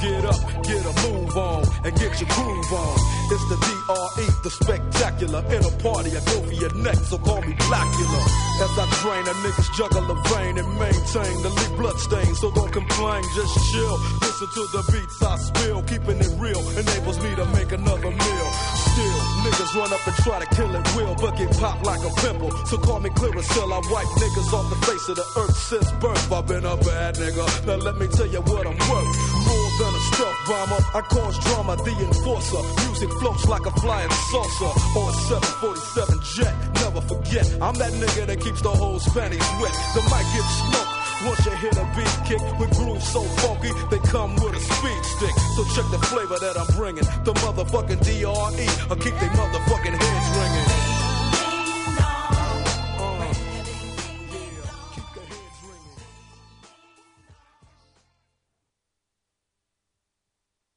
get up, get a move on, and get your groove on. It's the DRE, the spectacular. In a party, I go for your neck, so call me Blackula. As I drain, a niggas juggle a vein and maintain the leak bloodstain. So don't complain, just chill. Listen to the beats I spill. Keeping it real enables me to make another meal. Still, niggas run up and try to kill it will, but get popped like a pimple. So call me Clearasil, I wipe niggas off the face of the earth since birth. I've been a bad nigga, now let me tell you what I'm worth. More than a stealth bomber, I cause drama, the enforcer. Music floats like a flying saucer or a 747 jet. Never forget, I'm that nigga that keeps the whole panties wet. The mic gets smoked once you hit a beat kick with grooves so funky, they come with a speed stick. So check the flavor that I'm bringing. The motherfucking DRE, I'll keep they motherfucking heads ringing.